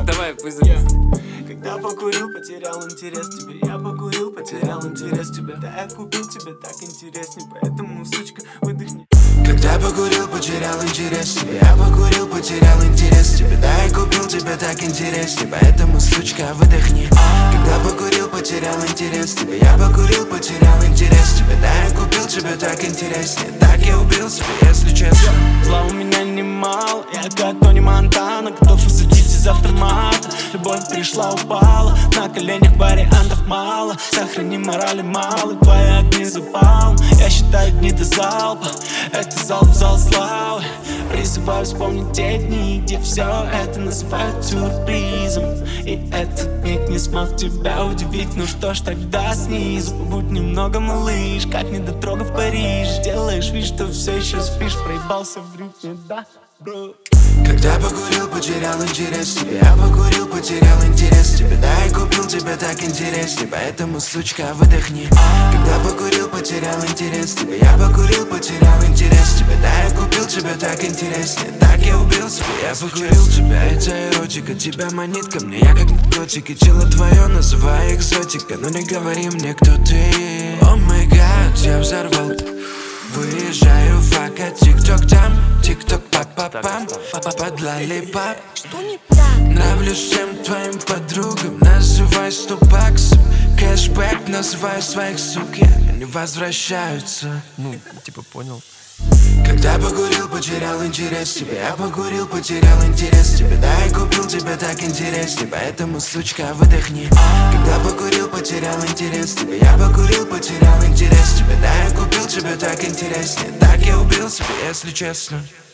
Давай, пусть запишет. Когда покурил, потерял интерес к тебе. Я покурил, потерял интерес к тебе. Да, я купил тебе так интересней, поэтому, сучка, выдохни. Когда покурил, потерял интерес к тебе. Я покурил, потерял интерес к тебе. Да, я купил тебе так интересней, поэтому, сучка, выдохни. Когда покурил, потерял интерес к тебе. Я покурил, потерял интерес к тебе. Да, я купил тебе так интересней. Так я убил себя, если честно. Зла у меня немало, я как Тони Монтана, готов усадить из автомата. Любовь пришла, упала, на коленях вариантов мало. Сохрани морали мало, твои огни запал. Я считаю дни до залпа, это залп, зал славы. Призываю вспомнить те дни, где все это называют сюрпризом. И этот миг не смог тебя удивить. Ну что ж, тогда снизу побудь немного, малыш, как недотрога в Париже. Делаешь вид, что все еще спишь, проебался в ритме, да, бро. Когда покурил, потерял интерес к тебе. Я покурил, потерял интерес к тебе. Да, я купил тебе так интересней, поэтому, сучка, выдохни. Когда покурил, потерял интерес к тебе. Я покурил, потерял интерес к тебе. Да, я купил тебе так интересней. Так я убил себя, я покурил тебя. Это эротика, тебя манит ко мне. Я как наркотик, и тело твое называю экзотика. Но не говори мне, кто ты. О май гад, я взорвал. Выезжаю, фака, тик-ток там, тик-ток па-па-пам, под лолипап. Что не так? Нравлюсь всем твоим подругам, называй 100 баксов. Кэшбэк, называю своих сук, они возвращаются. Ну, типа понял. Когда покурил, потерял интерес к тебе. Я покурил, потерял интерес к тебе. Да, я купил тебе так интересней, поэтому, сучка, выдохни. Когда покурил, потерял интерес к тебе. Я покурил, потерял интерес к тебе. Да, я купил тебе так интересней. Так я убил себя, если честно.